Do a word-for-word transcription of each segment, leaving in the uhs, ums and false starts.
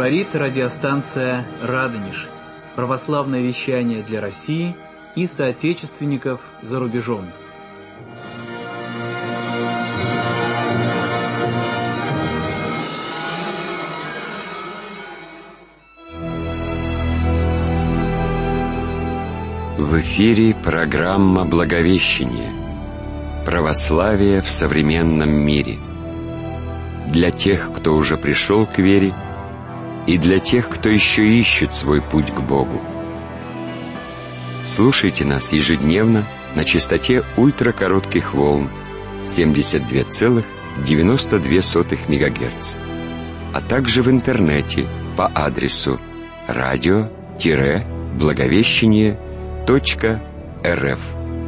Говорит радиостанция «Радонеж». Православное вещание для России и соотечественников за рубежом. В эфире программа «Благовещение. Православие в современном мире». Для тех, кто уже пришел к вере, и для тех, кто еще ищет свой путь к Богу. Слушайте нас ежедневно на частоте ультракоротких волн семьдесят два целых девяносто две сотых мегагерц, а также в интернете по адресу радио-благовещение точка рф.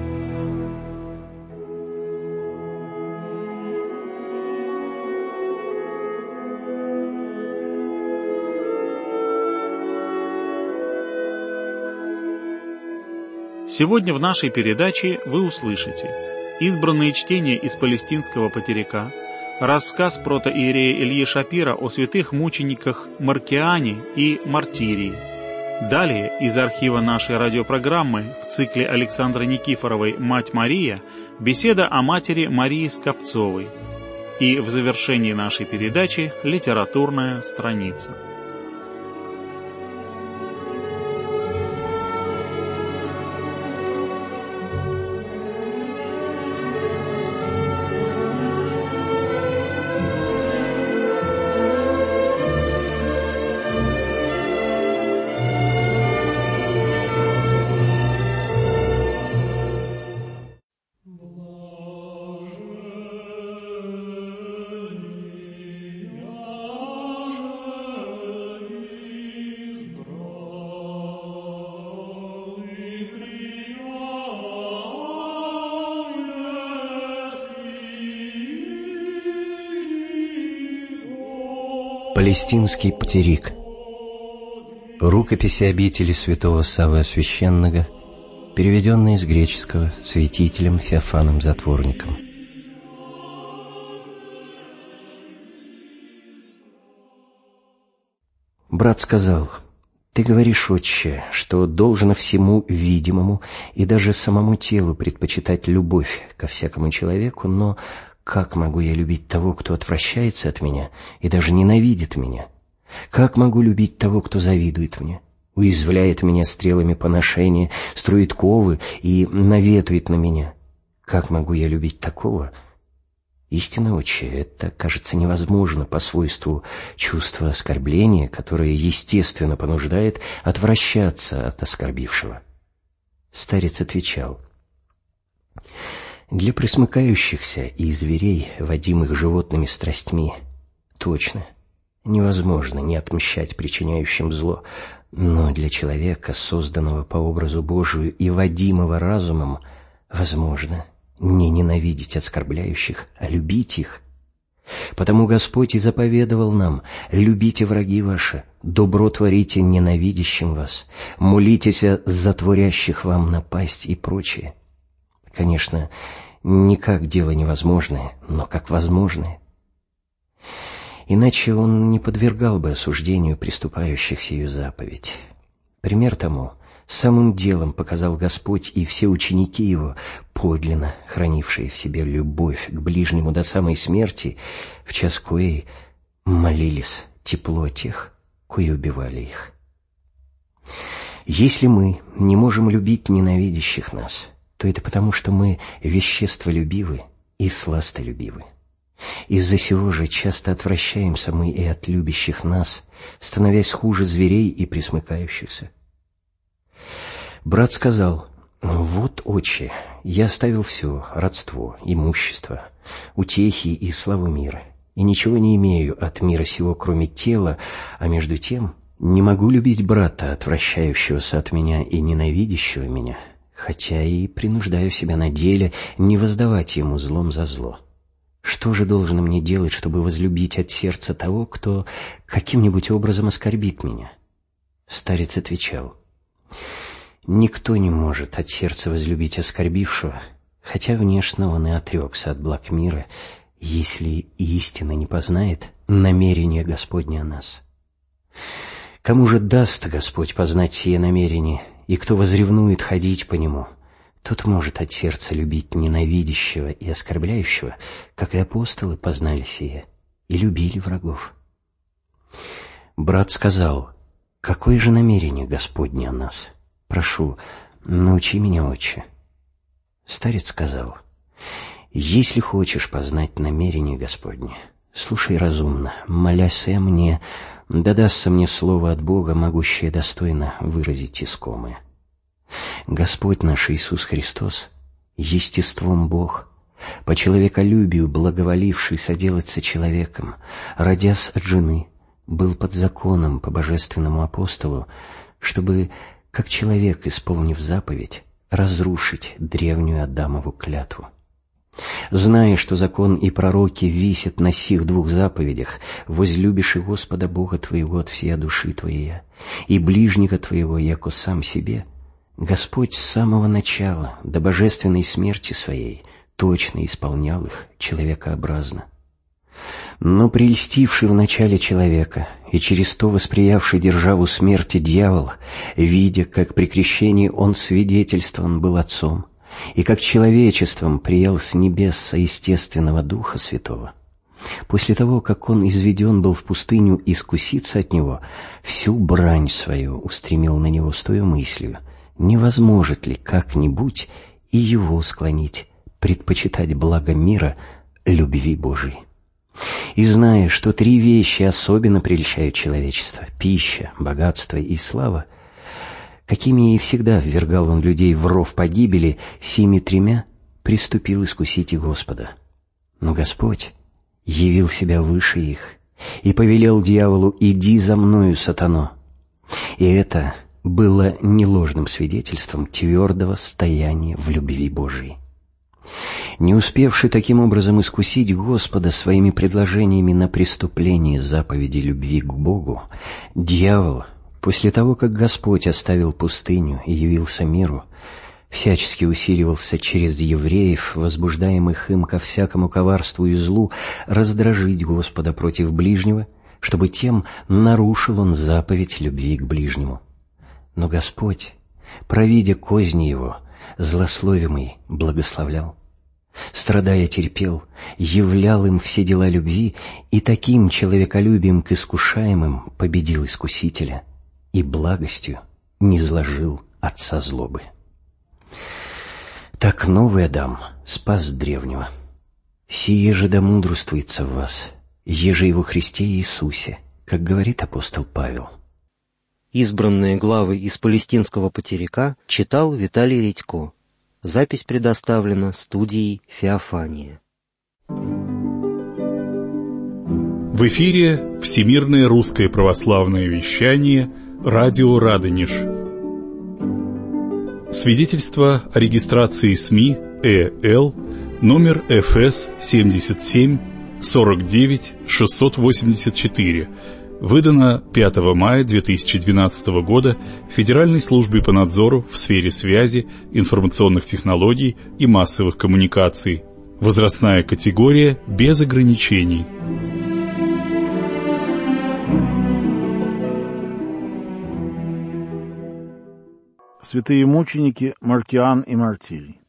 Сегодня в нашей передаче вы услышите избранные чтения из палестинского патерика, рассказ протоиерея Ильи Шапира о святых мучениках Маркиане и Мартирии. Далее из архива нашей радиопрограммы в цикле Александры Никифоровой «Мать Мария» беседа о матери Марии Скопцовой. И в завершении нашей передачи литературная страница. Палестинский патерик. Рукописи обители святого Саввы Священного, переведенные с греческого святителем Феофаном Затворником. Брат сказал: «Ты говоришь, отче, что должно всему видимому и даже самому телу предпочитать любовь ко всякому человеку, но как могу я любить того, кто отвращается от меня и даже ненавидит меня? Как могу любить того, кто завидует мне, уязвляет меня стрелами поношения, строит ковы и наветует на меня? Как могу я любить такого? Истинно, отче, это кажется невозможно по свойству чувства оскорбления, которое естественно понуждает отвращаться от оскорбившего». Старец отвечал: «Для пресмыкающихся и зверей, водимых животными страстьми, точно, невозможно не отмщать причиняющим зло, но для человека, созданного по образу Божию и водимого разумом, возможно не ненавидеть оскорбляющих, а любить их. Потому Господь и заповедовал нам: любите враги ваши, добро творите ненавидящим вас, молитесь о затворящих вам напасть и прочее. Конечно, не как дело невозможное, но как возможное. Иначе он не подвергал бы осуждению приступающих сию заповедь. Пример тому самым делом показал Господь и все ученики Его, подлинно хранившие в себе любовь к ближнему до самой смерти, в час коей молились тепло тех, кои убивали их. Если мы не можем любить ненавидящих нас, то это потому, что мы веществолюбивы и сластолюбивы. Из-за сего же часто отвращаемся мы и от любящих нас, становясь хуже зверей и пресмыкающихся. Брат сказал: «Вот, отче, я оставил все, родство, имущество, утехи и славу мира, и ничего не имею от мира сего, кроме тела, а между тем не могу любить брата, отвращающегося от меня и ненавидящего меня, хотя и принуждаю себя на деле не воздавать ему злом за зло. Что же должно мне делать, чтобы возлюбить от сердца того, кто каким-нибудь образом оскорбит меня?» Старец отвечал: «Никто не может от сердца возлюбить оскорбившего, хотя внешне он и отрекся от благ мира, если истина не познает намерения Господня о нас. Кому же даст Господь познать сие намерение, и кто возревнует ходить по нему, тот может от сердца любить ненавидящего и оскорбляющего, как и апостолы познали сие и любили врагов. Брат сказал: «Какое же намерение Господне о нас? Прошу, научи меня, отче». Старец сказал: «Если хочешь познать намерение Господне, слушай разумно, молясь о мне, да дастся мне слово от Бога, могущее достойно выразить искомое. Господь наш Иисус Христос, естеством Бог, по человеколюбию благоволивший соделаться человеком, родясь от жены, был под законом по божественному апостолу, чтобы, как человек, исполнив заповедь, разрушить древнюю Адамову клятву. Зная, что закон и пророки висят на сих двух заповедях: возлюбишь и Господа Бога твоего от всей души твоей, и ближнего твоего, яко сам себе, Господь с самого начала до божественной смерти своей точно исполнял их человекообразно. Но прельстивший в начале человека и через то восприявший державу смерти дьявол, видя, как при крещении он свидетельствован был Отцом, и как человечеством приял с небес соестественного Духа Святого, после того, как он изведен был в пустыню искуситься от него, всю брань свою устремил на него с той мыслью: не возможет ли как-нибудь и его склонить предпочитать благо мира любви Божией. И зная, что три вещи особенно прельщают человечество — пища, богатство и слава, какими и всегда ввергал он людей в ров погибели, сими тремя приступил искусить и Господа. Но Господь явил себя выше их и повелел дьяволу: «Иди за мною, сатано». И это было не ложным свидетельством твердого стояния в любви Божией. Не успевший таким образом искусить Господа своими предложениями на преступление заповеди любви к Богу, дьявол, после того, как Господь оставил пустыню и явился миру, всячески усиливался через евреев, возбуждаемых им ко всякому коварству и злу, раздражить Господа против ближнего, чтобы тем нарушил он заповедь любви к ближнему. Но Господь, провидя козни его, злословимый благословлял. Страдая, терпел, являл им все дела любви, и таким человеколюбием к искушаемым победил искусителя, и благостью низложил отца злобы. Так новый Адам спас древнего. Сие же да мудрствуется в вас, еже и во Христе Иисусе, как говорит апостол Павел. Избранные главы из палестинского потеряка читал Виталий Редько. Запись предоставлена студией «Феофания». В эфире Всемирное русское православное вещание «Радио Радонеж». Свидетельство о регистрации СМИ ЭЛ номер эф эс семьдесят семь сорок девять шестьсот восемьдесят четыре, выдано пятого мая две тысячи двенадцатого года Федеральной службой по надзору в сфере связи, информационных технологий и массовых коммуникаций. Возрастная категория без ограничений. Святые мученики Маркиан и Мартирий.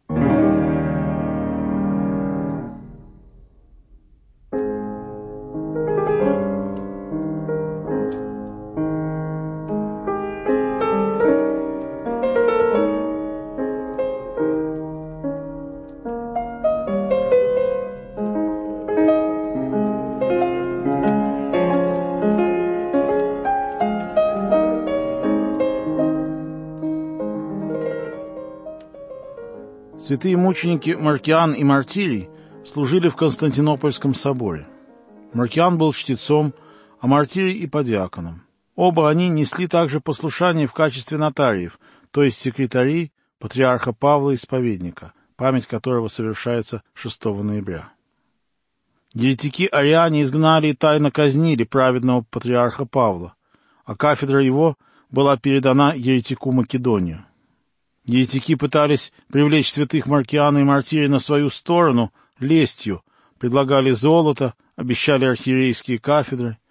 Святые мученики Маркиан и Мартирий служили в Константинопольском соборе. Маркиан был чтецом, а Мартирий — иподиаконом. Оба они несли также послушание в качестве нотариев, то есть секретарей патриарха Павла Исповедника, память которого совершается шестого ноября. Еретики-ариане изгнали и тайно казнили праведного патриарха Павла, а кафедра его была передана еретику Македонию. Еретики пытались привлечь святых Маркиана и Мартирия на свою сторону лестью, предлагали золото, обещали архиерейские кафедры,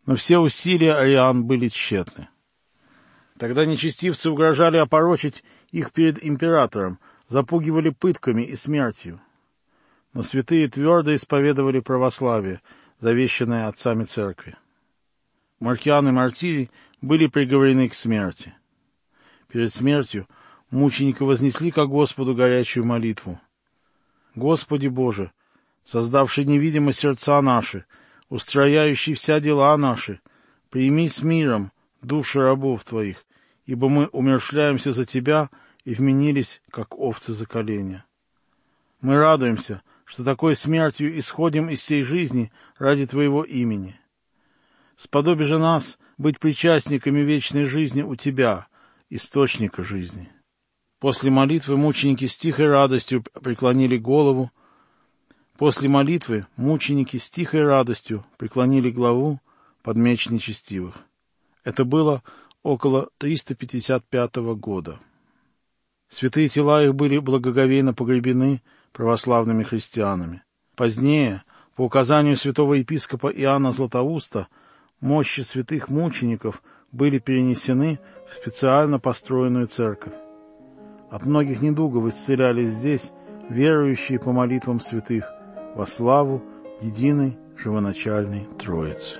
Но все усилия ариан были тщетны. Тогда нечестивцы угрожали опорочить их перед императором, запугивали пытками и смертью. Но святые твердо исповедовали православие, завещанное отцами церкви. Маркиан и Мартирий были приговорены к смерти. Перед смертью мученики вознесли ко Господу горячую молитву. «Господи Боже, создавший невидимо сердца наши, устрояющий вся дела наши, прими с миром души рабов Твоих, ибо мы умерщвляемся за Тебя и вменились, как овцы за коленя. Мы радуемся, что такой смертью исходим из сей жизни ради Твоего имени. Сподоби же нас быть причастниками вечной жизни у Тебя, источника жизни». После молитвы мученики с тихой радостью преклонили голову. После молитвы мученики с тихой радостью преклонили главу под меч нечестивых. Это было около триста пятьдесят пятого года. Святые тела их были благоговейно погребены православными христианами. Позднее, по указанию святого епископа Иоанна Златоуста, мощи святых мучеников были перенесены в специально построенную церковь. От многих недугов исцелялись здесь верующие по молитвам святых во славу единой живоначальной Троицы.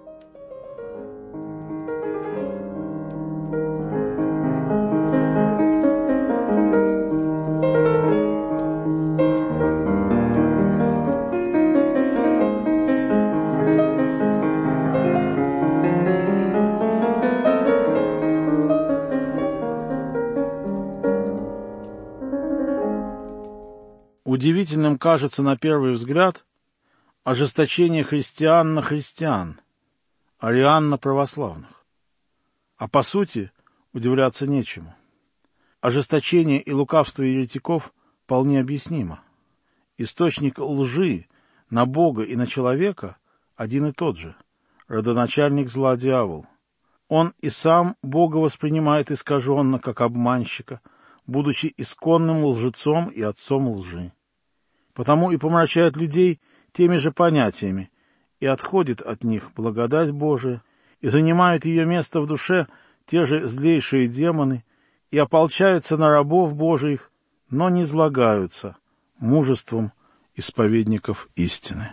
Удивительным кажется на первый взгляд ожесточение христиан на христиан, ариан на православных. А по сути удивляться нечему. Ожесточение и лукавство еретиков вполне объяснимо. Источник лжи на Бога и на человека один и тот же — родоначальник зла дьявол. Он и сам Бога воспринимает искаженно, как обманщика, будучи исконным лжецом и отцом лжи. Потому и помрачает людей теми же понятиями, и отходит от них благодать Божия, и занимают ее место в душе те же злейшие демоны, и ополчаются на рабов Божиих, но не злагаются мужеством исповедников истины.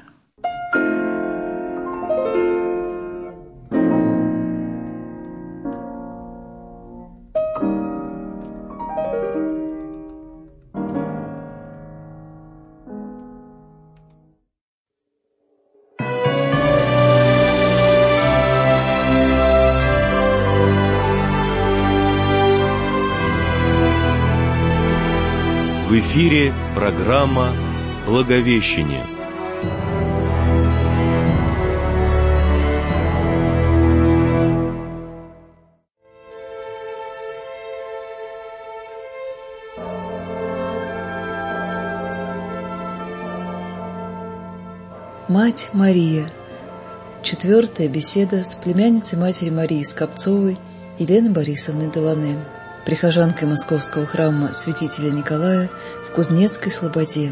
В эфире программа «Благовещение». Мать Мария. Четвертая беседа с племянницей матери Марии Скопцовой Еленой Борисовной Делане, прихожанкой Московского храма святителя Николая в Кузнецкой Слободе.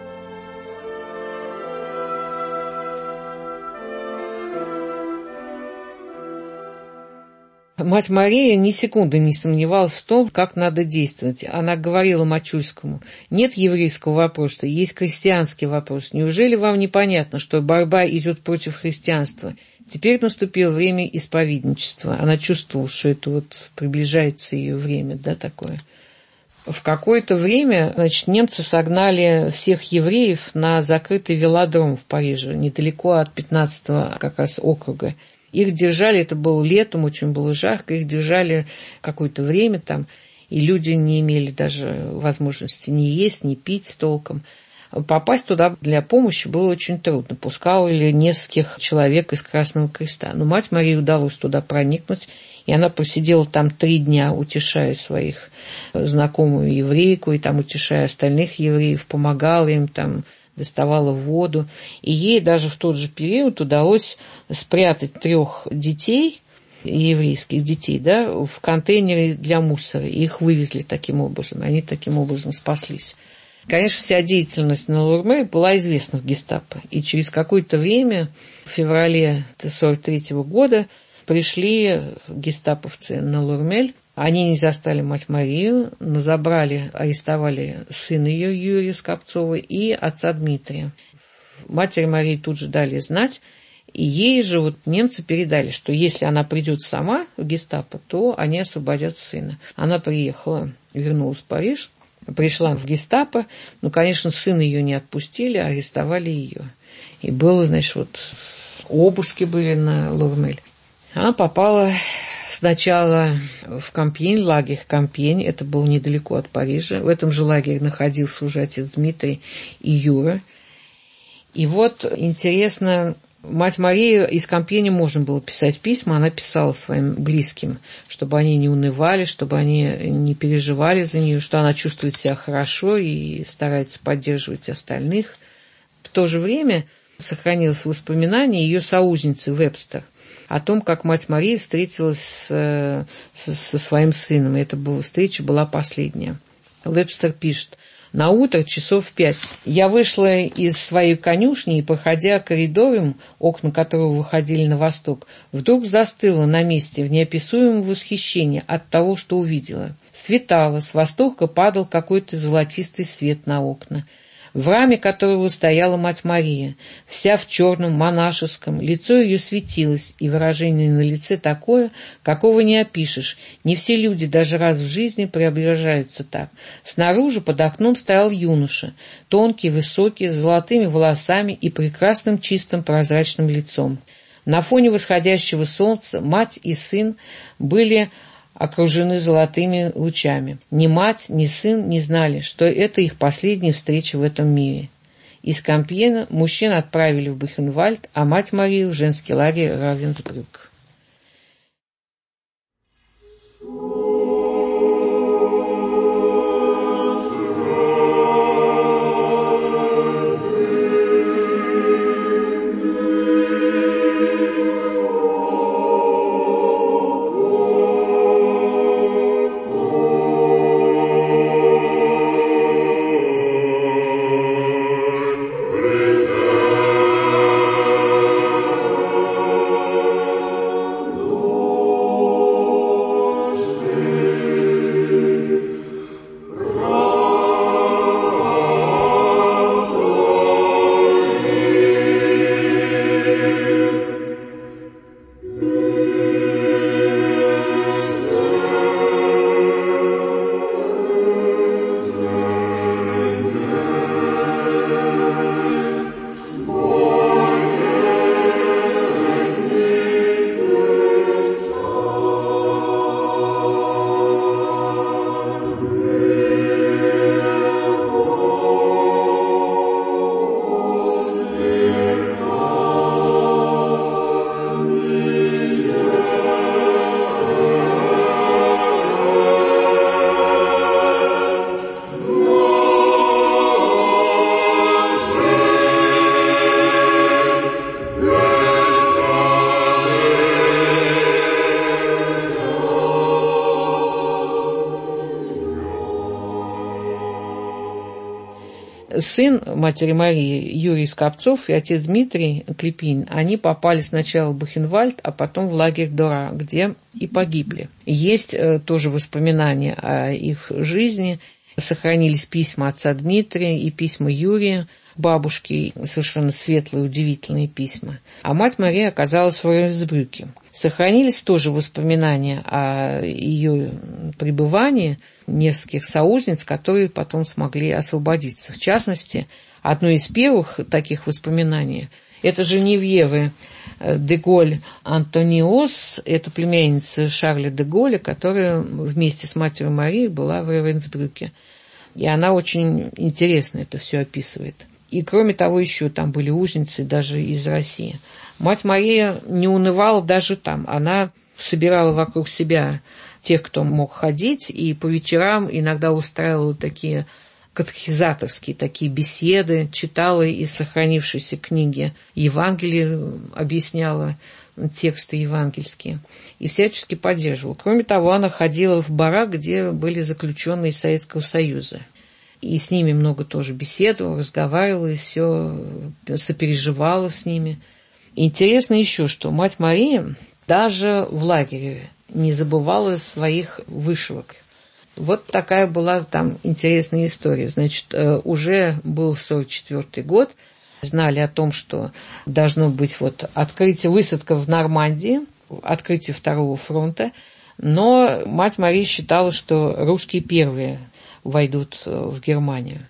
Мать Мария ни секунды не сомневалась в том, как надо действовать. Она говорила Мачульскому: нет еврейского вопроса, есть крестьянский вопрос. Неужели вам непонятно, что борьба идет против христианства? Теперь наступило время исповедничества. Она чувствовала, что это вот приближается ее время, да, такое. В какое-то время, значит, немцы согнали всех евреев на закрытый велодром в Париже, недалеко от пятнадцатого как раз округа. Их держали, это было летом, очень было жарко, их держали какое-то время там, и люди не имели даже возможности ни есть, ни пить толком. Попасть туда для помощи было очень трудно. Пускали нескольких человек из Красного Креста. Но мать Марии удалось туда проникнуть, и она просидела там три дня, утешая своих знакомую еврейку, и там утешая остальных евреев, помогала им там, доставала воду. И ей даже в тот же период удалось спрятать трех детей, еврейских детей, да, в контейнере для мусора. И их вывезли таким образом. Они таким образом спаслись. Конечно, вся деятельность на Лурмель была известна в гестапо, и через какое-то время, в феврале сорок третьего года, пришли гестаповцы на Лурмель. Они не застали мать Марию, но забрали, арестовали сына ее Юрия Скопцова и отца Дмитрия. Матери Марии тут же дали знать, и ей же вот немцы передали, что если она придет сама в гестапо, то они освободят сына. Она приехала, вернулась в Париж, пришла в гестапо, но, конечно, сына ее не отпустили, арестовали ее. И было, значит, вот обыски были на Лурмель. Она попала сначала в Кампьень, лагерь Кампьень, это было недалеко от Парижа. В этом же лагере находился уже отец Дмитрий и Юра. И вот, интересно, мать Мария из Кампьеня можно было писать письма, она писала своим близким, чтобы они не унывали, чтобы они не переживали за нее, что она чувствует себя хорошо и старается поддерживать остальных. В то же время сохранилось воспоминание ее соузницы Вебстер о том, как мать Мария встретилась с, с, со своим сыном. И эта встреча была последняя. Вебстер пишет: «На утро часов в пять я вышла из своей конюшни и, проходя коридором, окна которого выходили на восток, вдруг застыла на месте в неописуемом восхищении от того, что увидела. Светало, с востока падал какой-то золотистый свет на окна, в раме которого стояла мать Мария, вся в черном монашеском, лицо ее светилось, и выражение на лице такое, какого не опишешь. Не все люди даже раз в жизни преображаются так. Снаружи под окном стоял юноша, тонкий, высокий, с золотыми волосами и прекрасным чистым прозрачным лицом. На фоне восходящего солнца мать и сын были окружены золотыми лучами. Ни мать, ни сын не знали, что это их последняя встреча в этом мире. Из Кампьена мужчин отправили в Бухенвальд, а мать Марию в женский лагерь Равенсбрюк. Сын матери Марии, Юрий Скопцов, и отец Дмитрий Клепин, они попали сначала в Бухенвальд, а потом в лагерь Дора, где и погибли. Есть э, тоже воспоминания о их жизни. Сохранились письма отца Дмитрия и письма Юрия, бабушки, совершенно светлые, удивительные письма. А мать Мария оказалась в Равенсбрюке. Сохранились тоже воспоминания о ее пребывании нескольких соузниц, которые потом смогли освободиться. В частности, одно из первых таких воспоминаний – это Женевьева де Голь Антониос, это племянница Шарля де Голля, которая вместе с матерью Марией была в Равенсбрюке. И она очень интересно это все описывает. И кроме того, еще там были узницы даже из России. Мать Мария не унывала даже там. Она собирала вокруг себя тех, кто мог ходить, и по вечерам иногда устраивала такие катехизаторские такие беседы, читала из сохранившейся книги Евангелие, объясняла тексты евангельские и всячески поддерживала. Кроме того, она ходила в барак, где были заключенные из Советского Союза. и с ними много тоже беседовала, разговаривала, и все сопереживала с ними. Интересно еще, что мать Мария даже в лагере не забывала своих вышивок. Вот такая была там интересная история. Значит, уже был сорок четвёртый год, знали о том, что должно быть вот открытие, высадка в Нормандии, открытие второго фронта, но мать Мария считала, что русские первые войдут в Германию.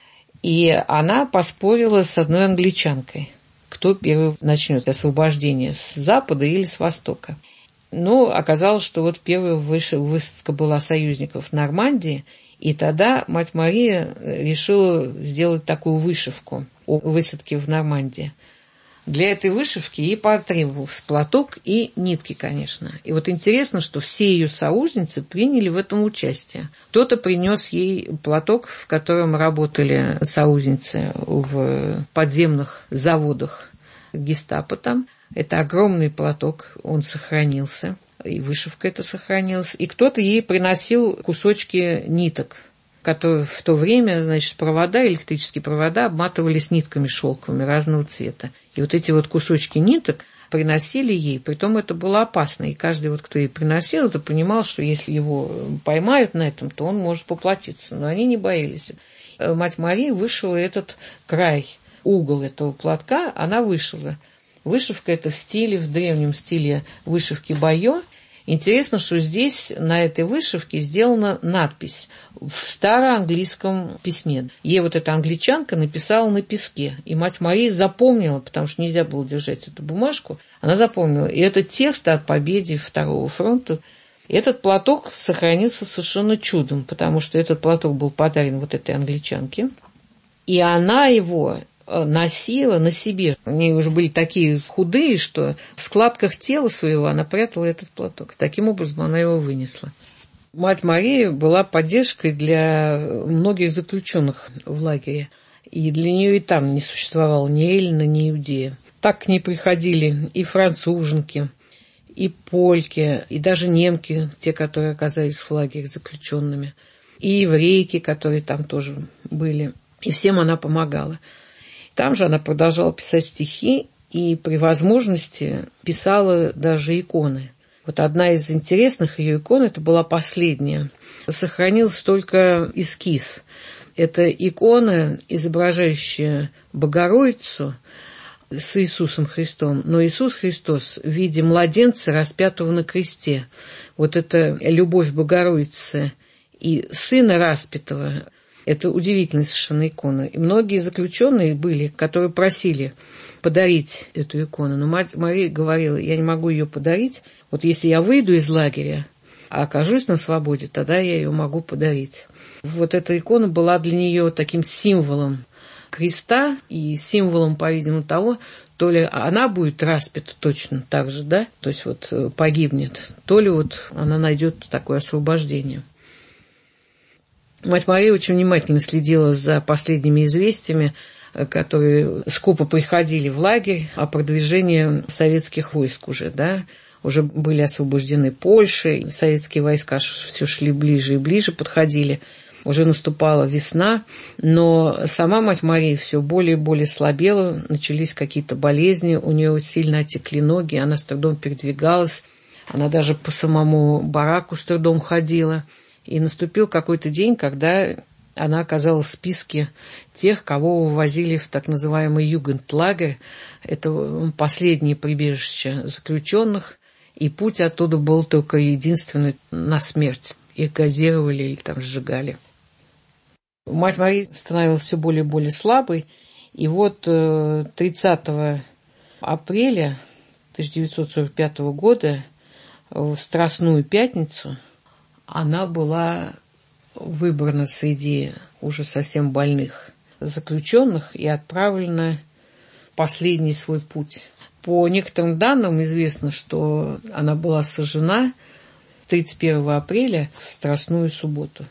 И она поспорила с одной англичанкой, кто первый начнет освобождение, с запада или с востока. Ну, оказалось, что вот первая высадка была союзников в Нормандии, и тогда мать Мария решила сделать такую вышивку о высадке в Нормандии. Для этой вышивки ей потребовался платок и нитки, конечно. И вот интересно, что все ее союзницы приняли в этом участие. Кто-то принес ей платок, в котором работали союзницы в подземных заводах гестапо там. Это огромный платок, он сохранился, и вышивка эта сохранилась. И кто-то ей приносил кусочки ниток, которые в то время, значит, провода, электрические провода обматывались нитками шелковыми разного цвета. И вот эти вот кусочки ниток приносили ей, притом это было опасно. И каждый, вот, кто ей приносил, это понимал, что если его поймают на этом, то он может поплатиться. Но они не боялись. Мать Мария вышила этот край, угол этого платка, она вышила. Вышивка это в стиле, в древнем стиле вышивки байо. Интересно, что здесь на этой вышивке сделана надпись в староанглийском письме. Ей вот эта англичанка написала на песке, и мать Мария запомнила, потому что нельзя было держать эту бумажку, она запомнила. И этот текст о победе Второго фронта. Этот платок сохранился совершенно чудом, потому что этот платок был подарен вот этой англичанке, и она его носила на себе. Они уже были такие худые, что в складках тела своего она прятала этот платок. Таким образом она его вынесла. Мать Мария была поддержкой для многих заключенных в лагере. И для нее и там не существовало ни эллина, ни иудея. Так к ней приходили и француженки, и польки, и даже немки, те, которые оказались в лагере заключенными, и еврейки, которые там тоже были. И всем она помогала. Там же она продолжала писать стихи и при возможности писала даже иконы. Вот одна из интересных ее икон, это была последняя, сохранился только эскиз. Это икона, изображающая Богородицу с Иисусом Христом, но Иисус Христос в виде младенца, распятого на кресте. Вот это любовь Богородицы и Сына распятого. Это удивительная совершенно икона. И многие заключенные были, которые просили подарить эту икону. Но мать Мария говорила, я не могу ее подарить. Вот если я выйду из лагеря, а окажусь на свободе, тогда я ее могу подарить. Вот эта икона была для нее таким символом креста и символом, по-видимому, того, то ли она будет распята точно так же, да, то есть вот погибнет, то ли вот она найдет такое освобождение. Мать Мария очень внимательно следила за последними известиями, которые скупо приходили в лагерь о продвижении советских войск уже, да. Уже были освобождены Польша, советские войска все шли ближе и ближе, подходили. Уже наступала весна, но сама мать Мария все более и более слабела, начались какие-то болезни, у нее сильно отекли ноги, она с трудом передвигалась, она даже по самому бараку с трудом ходила. И наступил какой-то день, когда она оказалась в списке тех, кого вывозили в так называемый югендлагерь. Это последнее прибежище заключенных, и путь оттуда был только единственный на смерть. Их газировали или там сжигали. Мать Мария становилась все более и более слабой, и вот тридцатого апреля тысяча девятьсот сорок пятого года в Страстную пятницу она была выбрана среди уже совсем больных заключенных и отправлена в последний свой путь. По некоторым данным известно, что она была сожжена тридцать первого апреля в Страстную субботу.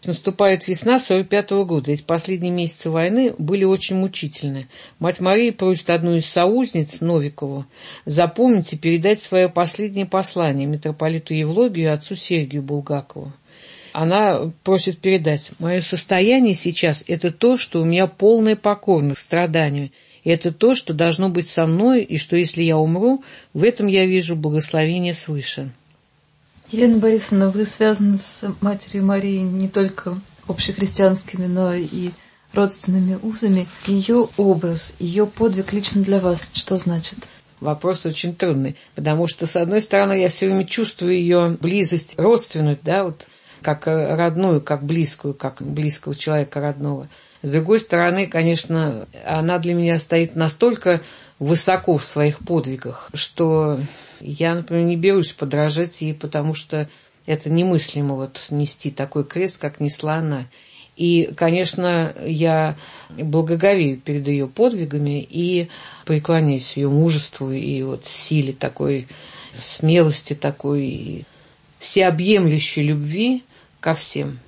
наступает весна сорок пятого года. Эти последние месяцы войны были очень мучительны. Мать Мария просит одну из соузниц, Новикову, запомнить и передать свое последнее послание митрополиту Евлогию и отцу Сергию Булгакову. Она просит передать: «Мое состояние сейчас – это то, что у меня полная покорность к страданию. И это то, что должно быть со мной, и что, если я умру, в этом я вижу благословение свыше». Елена Борисовна, вы связаны с Матерью Марией не только общехристианскими, но и родственными узами. Ее образ, ее подвиг лично для вас что значит? Вопрос очень трудный, потому что, с одной стороны, я все время чувствую ее близость родственную, да, вот как родную, как близкую, как близкого человека родного. С другой стороны, конечно, она для меня стоит настолько высоко в своих подвигах, что я, например, не берусь подражать ей, потому что это немыслимо вот нести такой крест, как несла она. И, конечно, я благоговею перед ее подвигами и преклоняюсь ее мужеству и вот силе такой, смелости такой, и всеобъемлющей любви ко всем.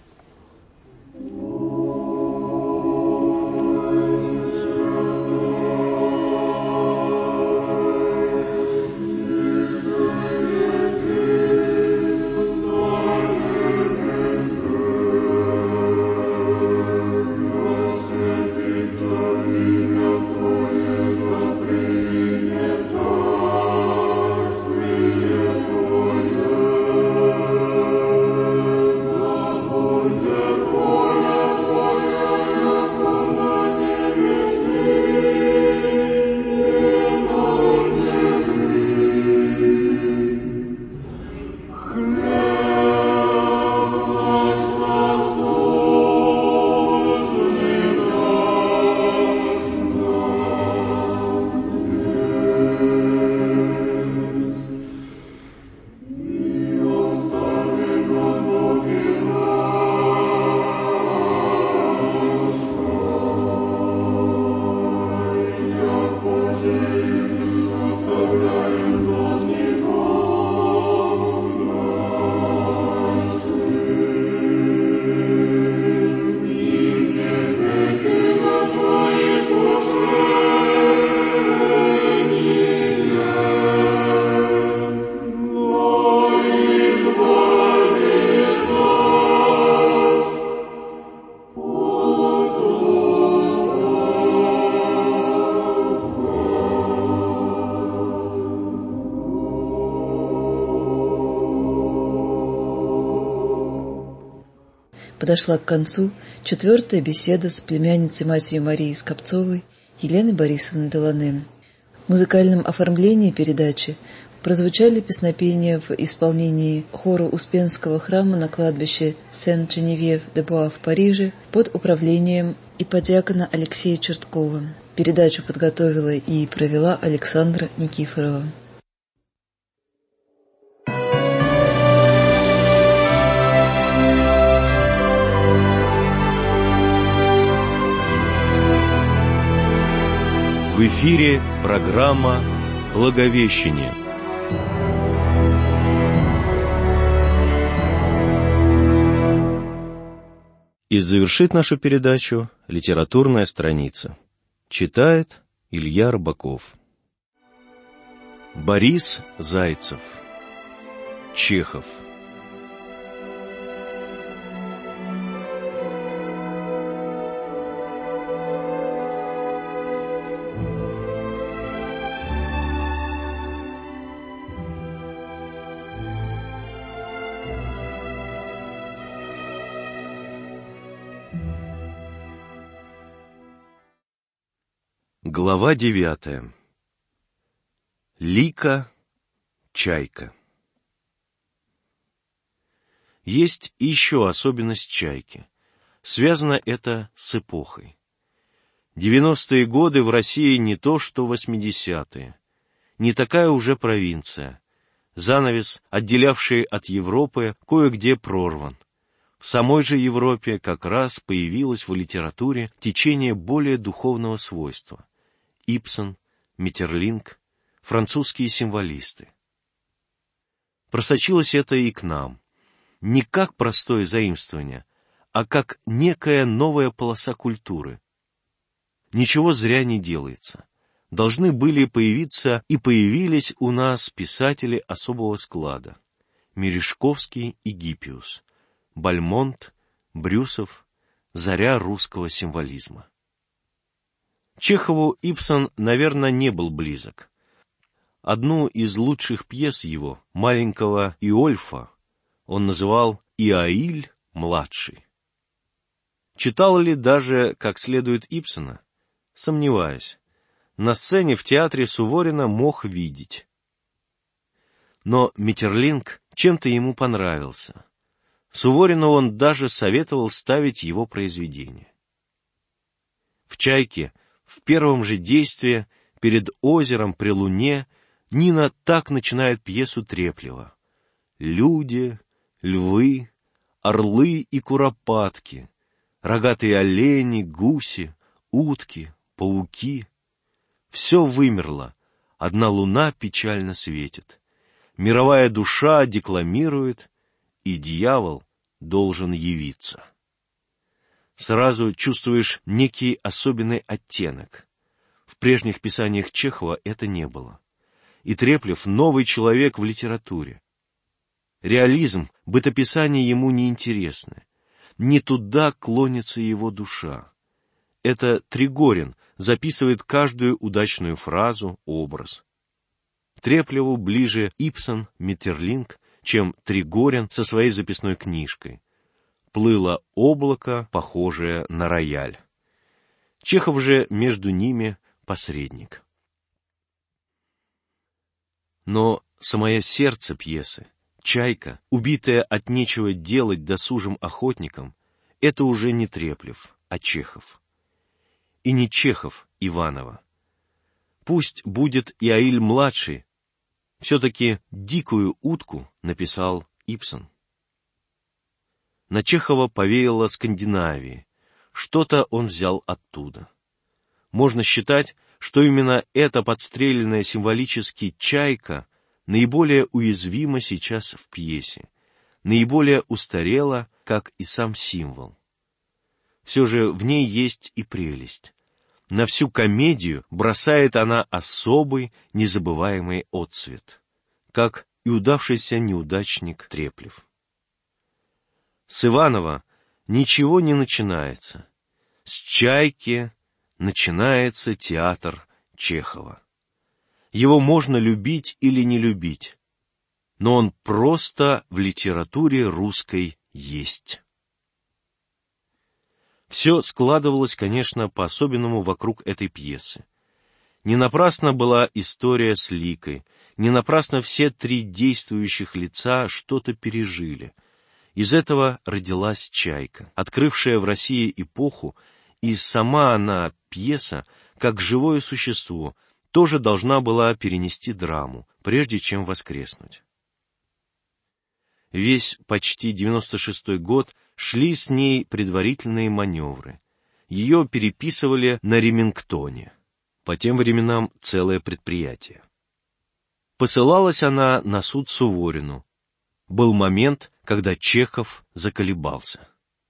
Подошла к концу четвертая беседа с племянницей Матерью Марии Скопцовой Еленой Борисовной Делане. В музыкальном оформлении передачи прозвучали песнопения в исполнении хора Успенского храма на кладбище Сен-Женевьев-де-Буа в Париже под управлением иподиакона Алексея Черткова. Передачу подготовила и провела Александра Никифорова. В эфире программа «Благовещение». И завершит нашу передачу литературная страница. Читает Илья Рыбаков. Борис Зайцев. Чехов. Глава девятая. Лика, чайка. Есть еще особенность чайки. Связано это с эпохой. Девяностые годы в России не то что восьмидесятые. Не такая уже провинция. Занавес, отделявший от Европы, кое-где прорван. В самой же Европе как раз появилось в литературе течение более духовного свойства. Ибсен, Метерлинк, французские символисты. Просочилось это и к нам. Не как простое заимствование, а как некая новая полоса культуры. Ничего зря не делается. Должны были появиться и появились у нас писатели особого склада. Мережковский и Гиппиус, Бальмонт, Брюсов, заря русского символизма. Чехову Ибсен, наверное, не был близок. Одну из лучших пьес его, маленького Иольфа, он называл «Иаиль-младший». Читал ли даже как следует Ибсена? Сомневаюсь. На сцене в театре Суворина мог видеть. Но Метерлинк чем-то ему понравился. Суворину он даже советовал ставить его произведение. В «Чайке» в первом же действии, перед озером при луне, Нина так начинает пьесу Треплева. «Люди, львы, орлы и куропатки, рогатые олени, гуси, утки, пауки. Все вымерло, одна луна печально светит. Мировая душа декламирует, и дьявол должен явиться». Сразу чувствуешь некий особенный оттенок. В прежних писаниях Чехова это не было. И Треплев — новый человек в литературе. Реализм, бытописание ему не интересны. Не туда клонится его душа. Это Тригорин записывает каждую удачную фразу, образ. Треплеву ближе Ибсен, Метерлинк, чем Тригорин со своей записной книжкой. Плыло облако, похожее на рояль. Чехов же между ними посредник. Но самое сердце пьесы, чайка, убитая от нечего делать досужим охотником, это уже не Треплев, а Чехов. И не Чехов Иванова. Пусть будет Иаиль-младший, все-таки «Дикую утку» написал Ибсен. На Чехова повеяло Скандинавии. Что-то он взял оттуда. Можно считать, что именно эта подстреленная символически чайка наиболее уязвима сейчас в пьесе, наиболее устарела, как и сам символ. Все же в ней есть и прелесть. На всю комедию бросает она особый, незабываемый отцвет, как и удавшийся неудачник Треплев. С Иванова ничего не начинается. С «Чайки» начинается театр Чехова. Его можно любить или не любить, но он просто в литературе русской есть. Все складывалось, конечно, по-особенному вокруг этой пьесы. Не напрасно была история с Ликой, не напрасно все три действующих лица что-то пережили. Из этого родилась «Чайка», открывшая в России эпоху, и сама она, пьеса, как живое существо, тоже должна была перенести драму, прежде чем воскреснуть. Весь почти девяносто шестой год шли с ней предварительные маневры. Ее переписывали на Ремингтоне, по тем временам целое предприятие. Посылалась она на суд Суворину. Был момент, когда Чехов заколебался.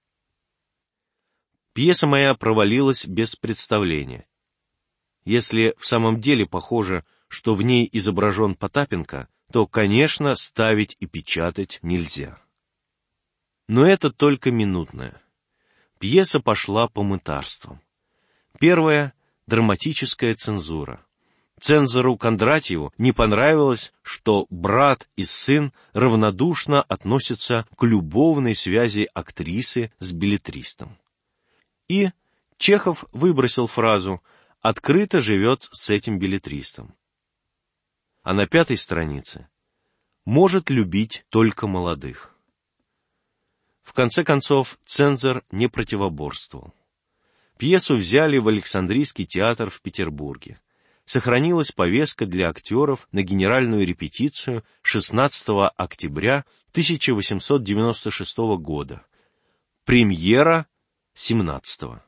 Пьеса моя провалилась без представления. Если в самом деле похоже, что в ней изображен Потапенко, то, конечно, ставить и печатать нельзя. Но это только минутное. Пьеса пошла по мытарствам. Первая — драматическая цензура. Цензору Кондратьеву не понравилось, что брат и сын равнодушно относятся к любовной связи актрисы с беллетристом. И Чехов выбросил фразу «открыто живет с этим беллетристом». А на пятой странице «может любить только молодых». В конце концов, цензор не противоборствовал. Пьесу взяли в Александрийский театр в Петербурге. Сохранилась повестка для актеров на генеральную репетицию шестнадцатого октября тысяча восемьсот девяносто шестого года. Премьера семнадцатого.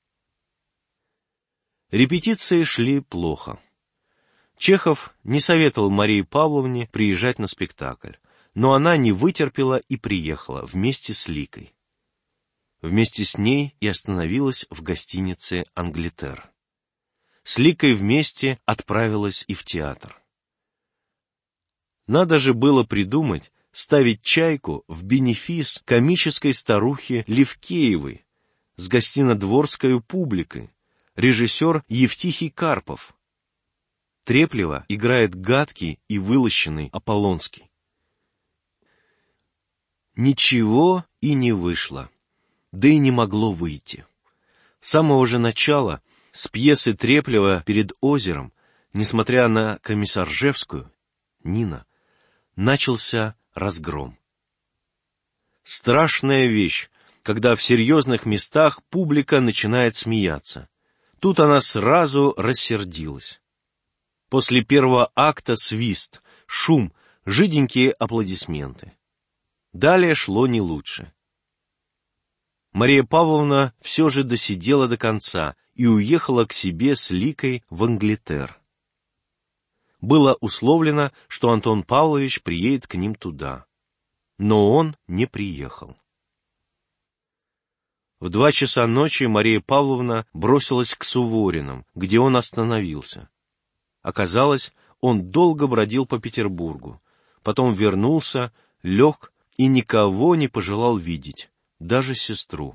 Репетиции шли плохо. Чехов не советовал Марии Павловне приезжать на спектакль, но она не вытерпела и приехала вместе с Ликой. Вместе с ней и остановилась в гостинице «Англитер». С Ликой вместе отправилась и в театр. Надо же было придумать ставить «Чайку» в бенефис комической старухе Левкеевой с гостинодворской публикой, режиссер Евтихий Карпов. Треплева играет гадкий и вылощенный Аполлонский. Ничего и не вышло, да и не могло выйти. С самого же начала с пьесы Треплева «Перед озером», несмотря на Комиссаржевскую, Нина, начался разгром. Страшная вещь, когда в серьезных местах публика начинает смеяться. Тут она сразу рассердилась. После первого акта свист, шум, жиденькие аплодисменты. Далее шло не лучше. Мария Павловна все же досидела до конца и уехала к себе с Ликой в Англитер. Было условлено, что Антон Павлович приедет к ним туда. Но он не приехал. В два часа ночи Мария Павловна бросилась к Сувориным, где он остановился. Оказалось, он долго бродил по Петербургу, потом вернулся, лег и никого не пожелал видеть, даже сестру.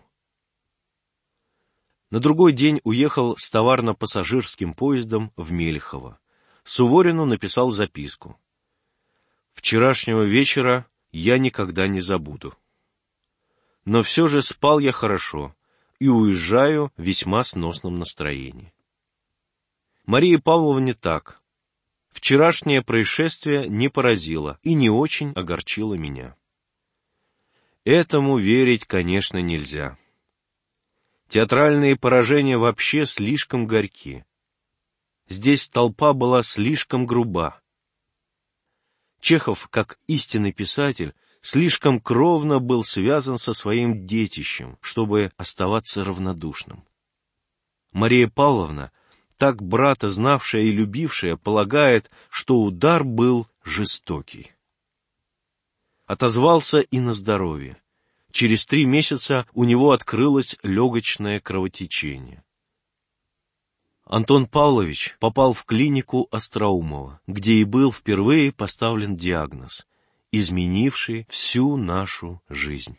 На другой день уехал с товарно-пассажирским поездом в Мелехово. Суворину написал записку. «Вчерашнего вечера я никогда не забуду. Но все же спал я хорошо и уезжаю в весьма сносном настроении». Марии Павловне так. Вчерашнее происшествие не поразило и не очень огорчило меня. Этому верить, конечно, нельзя. Театральные поражения вообще слишком горьки. Здесь толпа была слишком груба. Чехов, как истинный писатель, слишком кровно был связан со своим детищем, чтобы оставаться равнодушным. Мария Павловна, так брата знавшая и любившая, полагает, что удар был жестокий. Отозвался и на здоровье. Через три месяца у него открылось легочное кровотечение. Антон Павлович попал в клинику Остроумова, где и был впервые поставлен диагноз, изменивший всю нашу жизнь.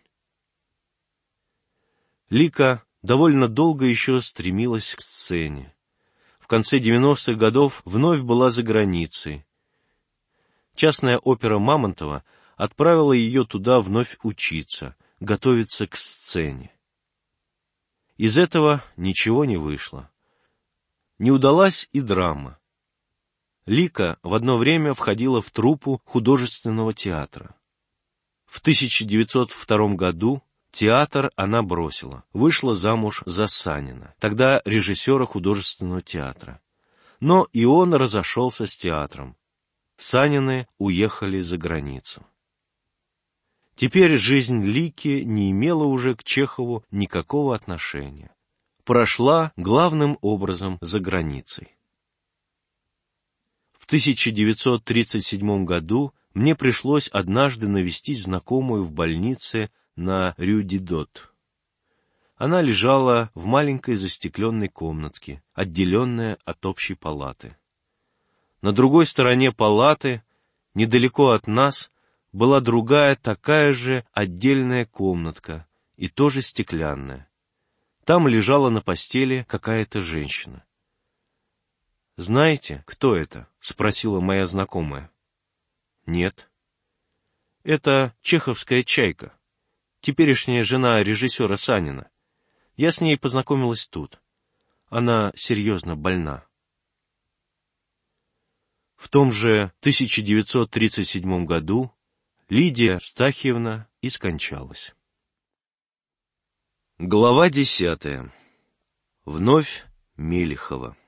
Лика довольно долго еще стремилась к сцене. В конце девяностых годов вновь была за границей. Частная опера Мамонтова отправила ее туда вновь учиться, готовиться к сцене. Из этого ничего не вышло. Не удалась и драма. Лика в одно время входила в труппу художественного театра. В тысяча девятьсот втором году театр она бросила, вышла замуж за Санина, тогда режиссера художественного театра. Но и он разошелся с театром. Санины уехали за границу. Теперь жизнь Лики не имела уже к Чехову никакого отношения. Прошла главным образом за границей. В тысяча девятьсот тридцать седьмом году мне пришлось однажды навестить знакомую в больнице на Рю-ди-Дот. Она лежала в маленькой застекленной комнатке, отделенная от общей палаты. На другой стороне палаты, недалеко от нас, была другая такая же отдельная комнатка, и тоже стеклянная. Там лежала на постели какая-то женщина. «Знаете, кто это?» — спросила моя знакомая. «Нет». «Это чеховская Чайка, теперешняя жена режиссера Санина. Я с ней познакомилась тут. Она серьезно больна». В том же тысяча девятьсот тридцать седьмом году Лидия Стахиевна и скончалась. Глава десятая. Вновь Мелехова.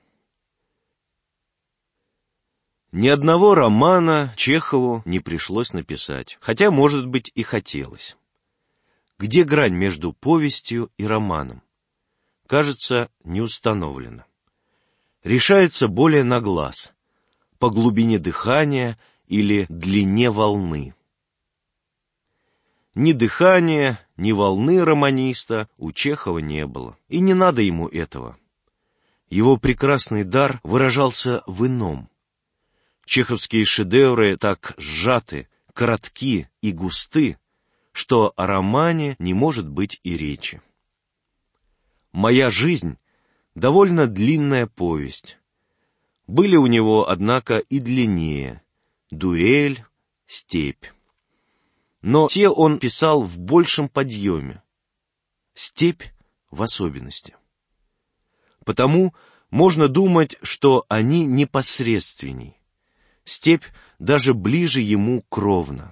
Ни одного романа Чехову не пришлось написать, хотя, может быть, и хотелось. Где грань между повестью и романом? Кажется, не установлена. Решается более на глаз, по глубине дыхания или длине волны. Ни дыхания, ни волны романиста у Чехова не было, и не надо ему этого. Его прекрасный дар выражался в ином. Чеховские шедевры так сжаты, коротки и густы, что о романе не может быть и речи. «Моя жизнь» — довольно длинная повесть. Были у него, однако, и длиннее — «Дуэль», «Степь». Но те он писал в большем подъеме, «Степь» в особенности. Потому можно думать, что они непосредственней. «Степь» даже ближе ему кровно.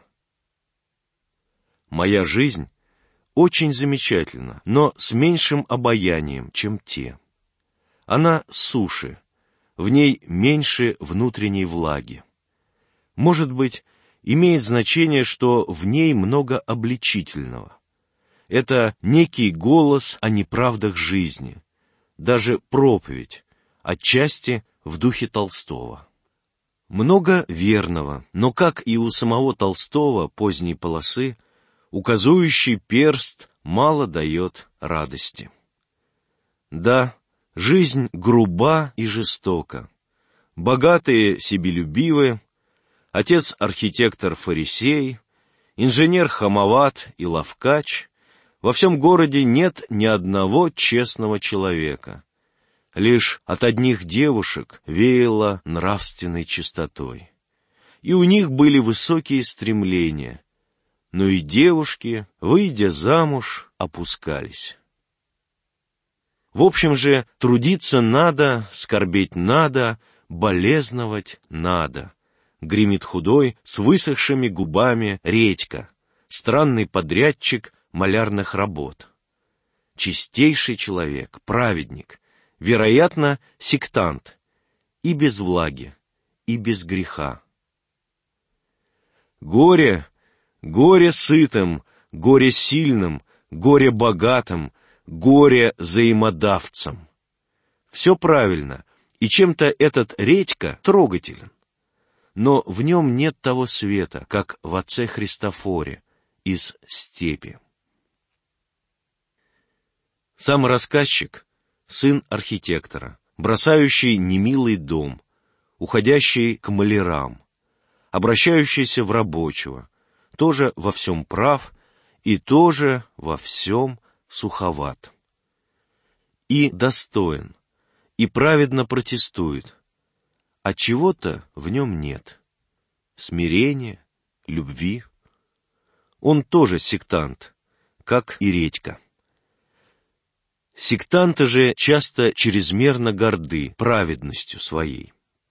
«Моя жизнь» очень замечательна, но с меньшим обаянием, чем те. Она суше, в ней меньше внутренней влаги. Может быть, имеет значение, что в ней много обличительного. Это некий голос о неправдах жизни, даже проповедь, отчасти в духе Толстого. Много верного, но, как и у самого Толстого поздней полосы, указующий перст мало дает радости. Да, жизнь груба и жестока. Богатые себелюбивы, отец-архитектор-фарисей, инженер хамоват и ловкач. Во всем городе нет ни одного честного человека. Лишь от одних девушек веяло нравственной чистотой. И у них были высокие стремления, но и девушки, выйдя замуж, опускались. В общем же, трудиться надо, скорбеть надо, болезновать надо. Гремит худой, с высохшими губами редька, странный подрядчик малярных работ. Чистейший человек, праведник, вероятно, сектант, и без влаги, и без греха. Горе, горе сытым, горе сильным, горе богатым, горе взаимодавцам. Все правильно, и чем-то этот редька трогателен. Но в нем нет того света, как в отце Христофоре из «Степи». Сам рассказчик — сын архитектора, бросающий немилый дом, уходящий к малярам, обращающийся в рабочего, тоже во всем прав и тоже во всем суховат. И достоин, и праведно протестует, а чего-то в нем нет. Смирения, любви. Он тоже сектант, как и редька. Сектанты же часто чрезмерно горды праведностью своей.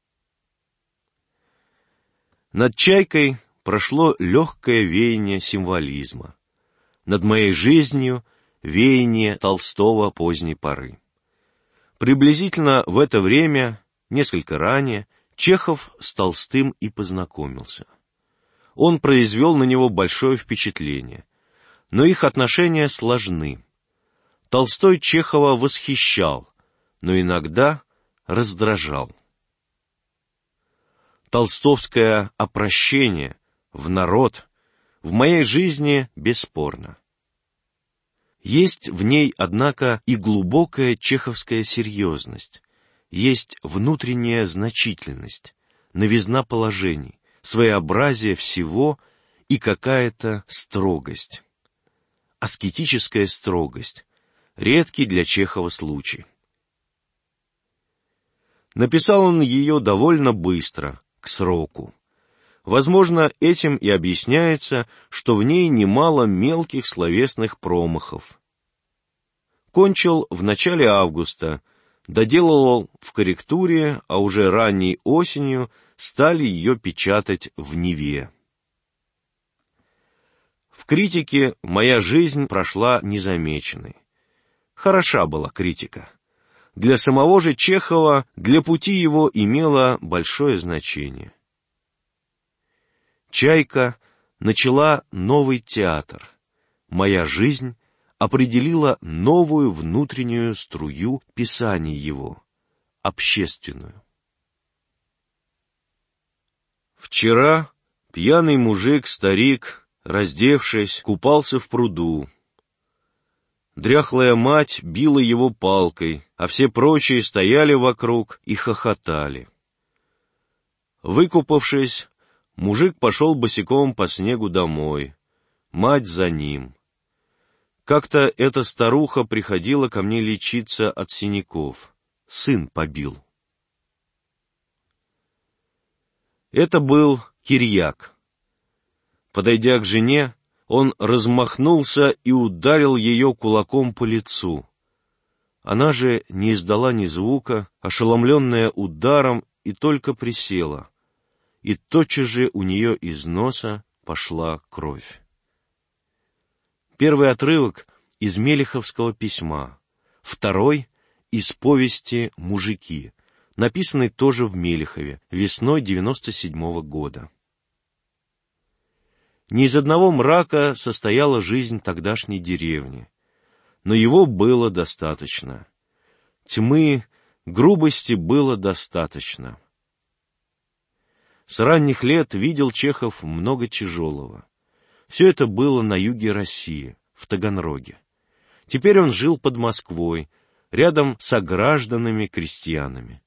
Над «Чайкой» прошло легкое веяние символизма. Над моей жизнью веяние Толстого поздней поры. Приблизительно в это время, несколько ранее, Чехов с Толстым и познакомился. Он произвел на него большое впечатление, но их отношения сложны. Толстой Чехова восхищал, но иногда раздражал. Толстовское опрощение в народ в моей жизни бесспорно. Есть в ней, однако, и глубокая чеховская серьезность, есть внутренняя значительность, новизна положений, своеобразие всего и какая-то строгость. Аскетическая строгость, редкий для Чехова случай. Написал он ее довольно быстро, к сроку. Возможно, этим и объясняется, что в ней немало мелких словесных промахов. Кончил в начале августа, доделал в корректуре, а уже ранней осенью стали ее печатать в Неве. В критике моя жизнь прошла незамеченной. Хороша была критика. Для самого же Чехова, для пути его имела большое значение. «Чайка» начала новый театр. Моя жизнь определила новую внутреннюю струю писаний его, общественную. Вчера пьяный мужик-старик, раздевшись, купался в пруду. Дряхлая мать била его палкой, а все прочие стояли вокруг и хохотали. Выкупавшись, мужик пошел босиком по снегу домой, мать за ним. Как-то эта старуха приходила ко мне лечиться от синяков. Сын побил. Это был Кирьяк. Подойдя к жене, он размахнулся и ударил ее кулаком по лицу. Она же не издала ни звука, ошеломленная ударом, и только присела. И тотчас же у нее из носа пошла кровь. Первый отрывок из Мелиховского письма, второй — из повести «Мужики», написанный тоже в Мелихове, весной девяносто седьмого года. Не из одного мрака состояла жизнь тогдашней деревни, но его было достаточно. Тьмы, грубости было достаточно. С ранних лет видел Чехов много тяжелого. Все это было на юге России, в Таганроге. Теперь он жил под Москвой, рядом с огражданами-крестьянами.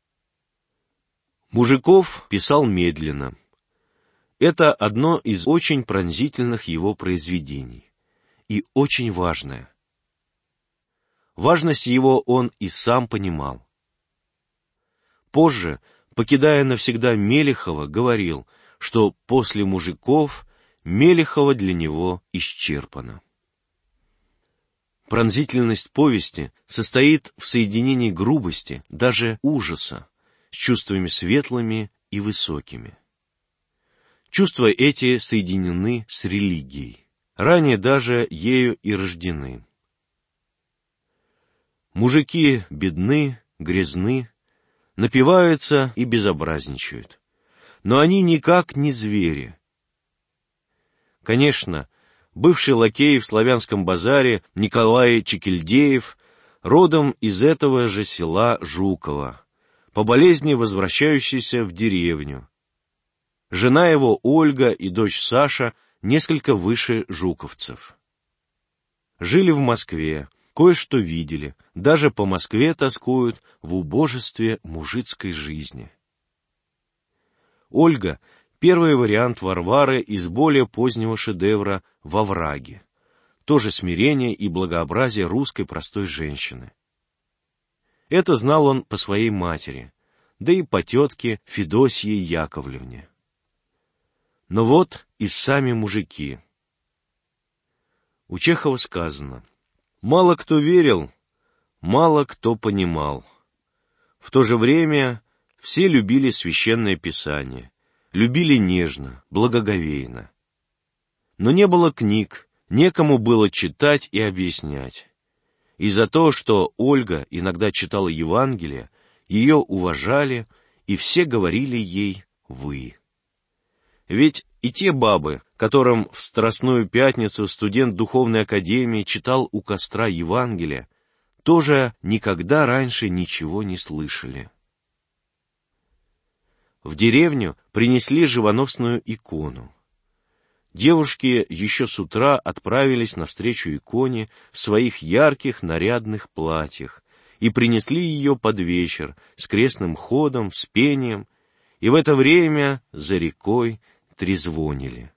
Мужиков писал медленно. Это одно из очень пронзительных его произведений. И очень важное. Важность его он и сам понимал. Позже, покидая навсегда Мелихова, говорил, что после «Мужиков» Мелихова для него исчерпана. Пронзительность повести состоит в соединении грубости, даже ужаса, с чувствами светлыми и высокими. Чувства эти соединены с религией, ранее даже ею и рождены. Мужики бедны, грязны, напиваются и безобразничают, но они никак не звери. Конечно, бывший лакей в Славянском базаре Николай Чекильдеев родом из этого же села Жуково, по болезни возвращающийся в деревню. Жена его Ольга и дочь Саша несколько выше жуковцев. Жили в Москве, кое-что видели, даже по Москве тоскуют в убожестве мужицкой жизни. Ольга — первый вариант Варвары из более позднего шедевра «Во враге», тоже смирение и благообразие русской простой женщины. Это знал он по своей матери, да и по тетке Федосье Яковлевне. Но вот и сами мужики. У Чехова сказано: «Мало кто верил, мало кто понимал. В то же время все любили священное писание, любили нежно, благоговейно. Но не было книг, некому было читать и объяснять. И за то, что Ольга иногда читала Евангелие, ее уважали, и все говорили ей «вы». Ведь и те бабы, которым в Страстную пятницу студент духовной академии читал у костра Евангелие, тоже никогда раньше ничего не слышали. В деревню принесли живоносную икону. Девушки еще с утра отправились навстречу иконе в своих ярких нарядных платьях и принесли ее под вечер с крестным ходом, с пением, и в это время за рекой трезвонили.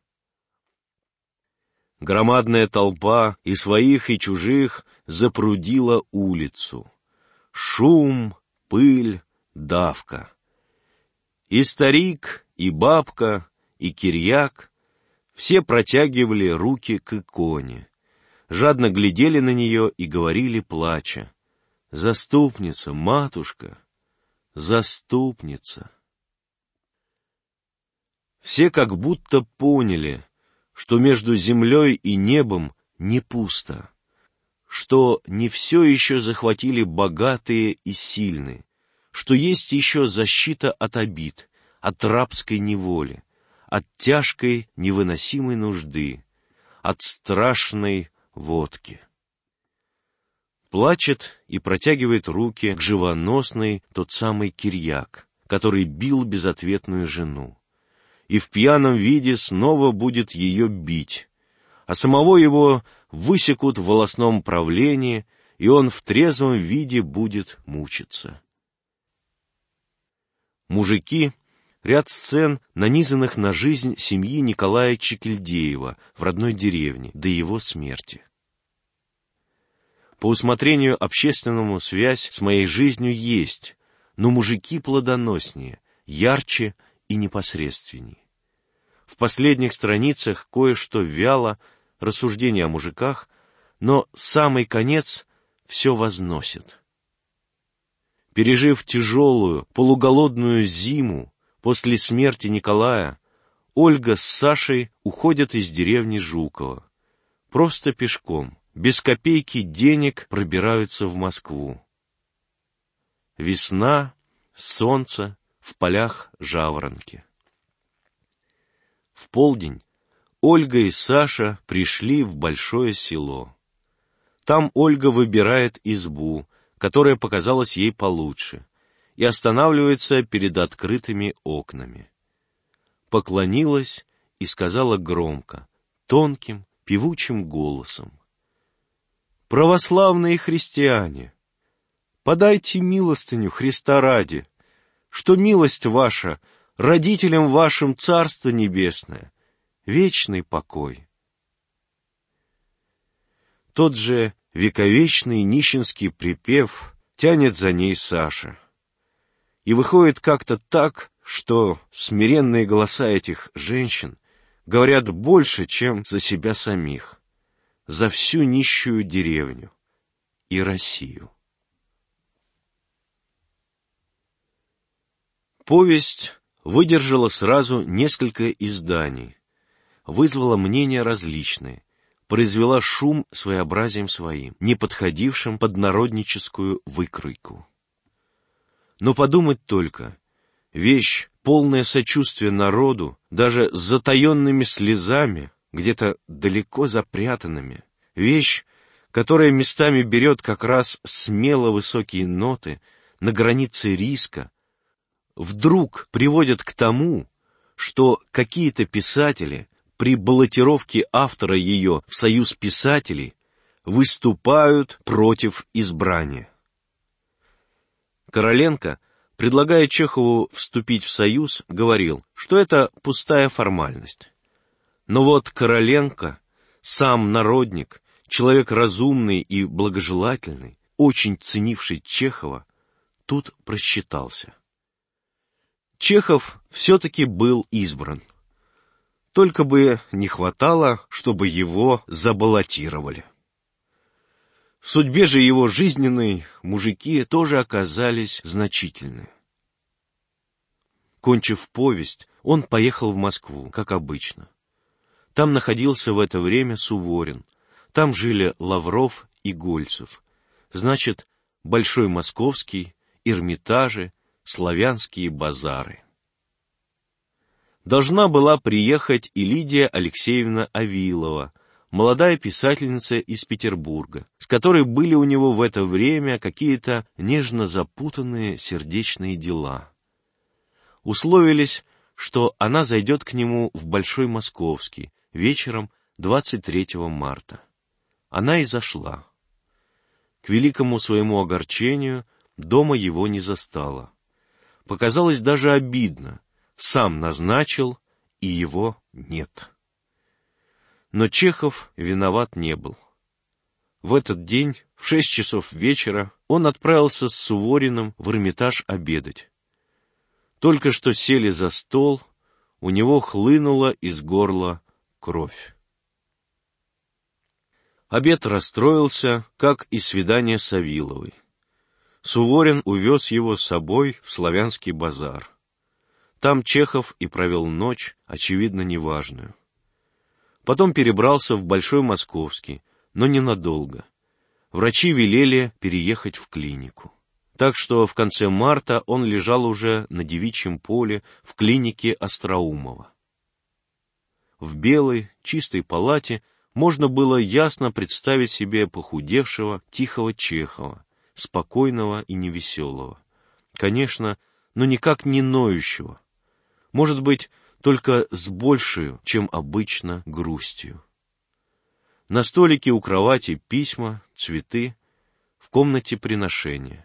Громадная толпа и своих, и чужих запрудила улицу. Шум, пыль, давка. И старик, и бабка, и Кирьяк все протягивали руки к иконе, жадно глядели на нее и говорили, плача: «Заступница, матушка, заступница». Все как будто поняли, что между землей и небом не пусто, что не все еще захватили богатые и сильные, что есть еще защита от обид, от рабской неволи, от тяжкой невыносимой нужды, от страшной водки. Плачет и протягивает руки к живоносной тот самый Кирьяк, который бил безответную жену, и в пьяном виде снова будет ее бить, а самого его высекут в волосном правлении, и он в трезвом виде будет мучиться. «Мужики» — ряд сцен, нанизанных на жизнь семьи Николая Чекильдеева в родной деревне до его смерти. По усмотрению общественному связь с моей жизнью есть, но мужики плодоноснее, ярче и непосредственней. В последних страницах кое-что вяло, рассуждения о мужиках, но самый конец все возносит. Пережив тяжелую, полуголодную зиму после смерти Николая, Ольга с Сашей уходят из деревни Жуково. Просто пешком, без копейки денег пробираются в Москву. Весна, солнце, в полях жаворонки. В полдень Ольга и Саша пришли в большое село. Там Ольга выбирает избу, которая показалась ей получше, и останавливается перед открытыми окнами. Поклонилась и сказала громко, тонким, певучим голосом: «Православные христиане, подайте милостыню Христа ради, что милость ваша родителям вашим Царство Небесное, вечный покой». Тот же вековечный нищенский припев тянет за ней Саша. И выходит как-то так, что смиренные голоса этих женщин говорят больше, чем за себя самих, за всю нищую деревню и Россию. Повесть выдержала сразу несколько изданий, вызвала мнения различные, произвела шум своеобразием своим, не подходившим под народническую выкройку. Но подумать только, вещь, полная сочувствия народу, даже с затаенными слезами, где-то далеко запрятанными, вещь, которая местами берет как раз смело высокие ноты на границе риска, вдруг приводит к тому, что какие-то писатели при баллотировке автора ее в союз писателей выступают против избрания. Короленко, предлагая Чехову вступить в союз, говорил, что это пустая формальность. Но вот Короленко, сам народник, человек разумный и благожелательный, очень ценивший Чехова, тут просчитался. Чехов все-таки был избран. Только бы не хватало, чтобы его забаллотировали. В судьбе же его жизненной мужики тоже оказались значительны. Кончив повесть, он поехал в Москву, как обычно. Там находился в это время Суворин, там жили Лавров и Гольцев, значит, Большой Московский, Эрмитажи, славянские базары. Должна была приехать и Лидия Алексеевна Авилова, молодая писательница из Петербурга, с которой были у него в это время какие-то нежно запутанные сердечные дела. Условились, что она зайдет к нему в Большой Московский вечером двадцать третьего марта. Она и зашла. К великому своему огорчению дома его не застала. Показалось даже обидно. Сам назначил, и его нет. Но Чехов виноват не был. В этот день, в шесть часов вечера, он отправился с Сувориным в Эрмитаж обедать. Только что сели за стол, у него хлынула из горла кровь. Обед расстроился, как и свидание с Авиловой. Суворин увез его с собой в славянский базар. Там Чехов и провел ночь, очевидно, неважную. Потом перебрался в Большой Московский, но ненадолго. Врачи велели переехать в клинику. Так что в конце марта он лежал уже на Девичьем поле в клинике Остроумова. В белой, чистой палате можно было ясно представить себе похудевшего, тихого Чехова, спокойного и невеселого. Конечно, но никак не ноющего. Может быть, только с большей, чем обычно, грустью. На столике у кровати письма, цветы, в комнате приношения.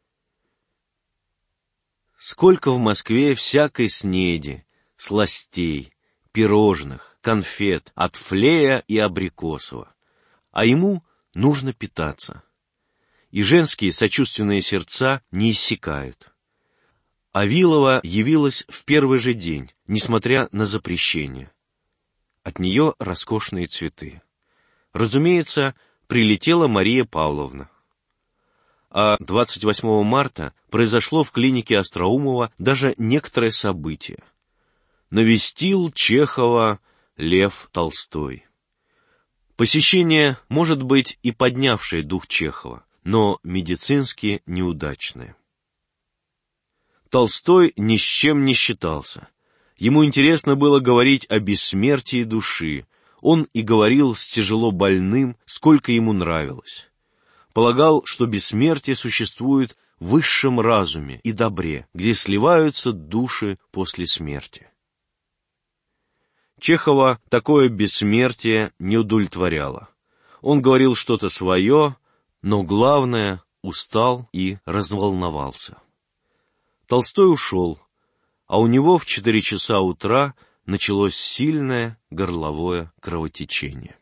Сколько в Москве всякой снеди, сластей, пирожных, конфет, от Флея и Абрикосова. А ему нужно питаться. И женские сочувственные сердца не иссякают. Авилова явилась в первый же день, несмотря на запрещение. От нее роскошные цветы. Разумеется, прилетела Мария Павловна. А двадцать восьмого марта произошло в клинике Остроумова даже некоторое событие. Навестил Чехова Лев Толстой. Посещение, может быть, и поднявшее дух Чехова, но медицински неудачное. Толстой ни с чем не считался. Ему интересно было говорить о бессмертии души. Он и говорил с тяжело больным, сколько ему нравилось. Полагал, что бессмертие существует в высшем разуме и добре, где сливаются души после смерти. Чехова такое бессмертие не удовлетворяло. Он говорил что-то свое, но главное, устал и разволновался. Толстой ушел, а у него в четыре часа утра началось сильное горловое кровотечение.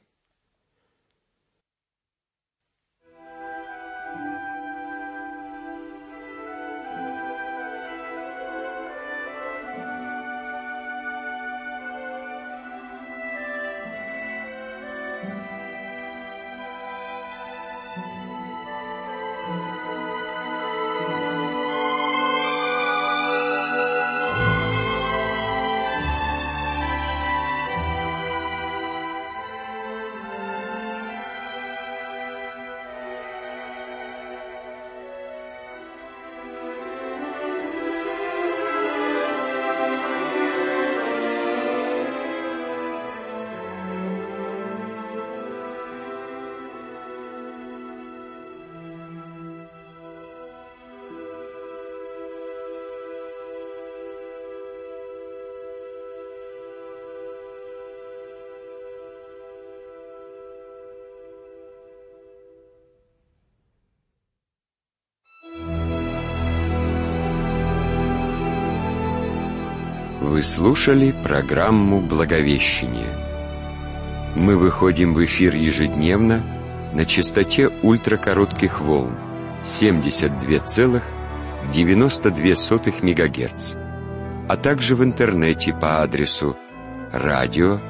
Вы слушали программу «Благовещение». Мы выходим в эфир ежедневно на частоте ультракоротких волн семьдесят два целых девяносто две сотых мегагерц, а также в интернете по адресу радио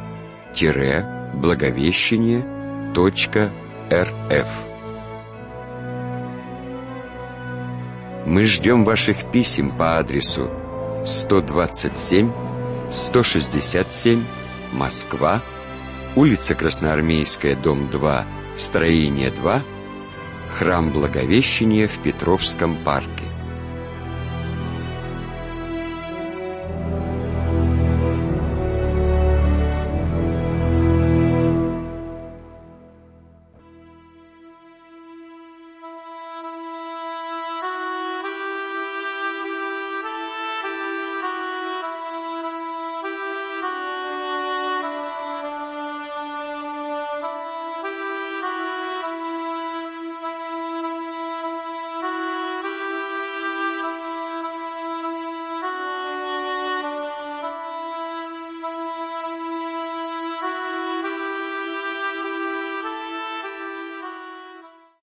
благовещение точка эр эф. Мы ждем ваших писем по адресу сто двадцать семь сто шестьдесят семь, Москва, улица Красноармейская, дом два, строение два, храм Благовещения в Петровском парке.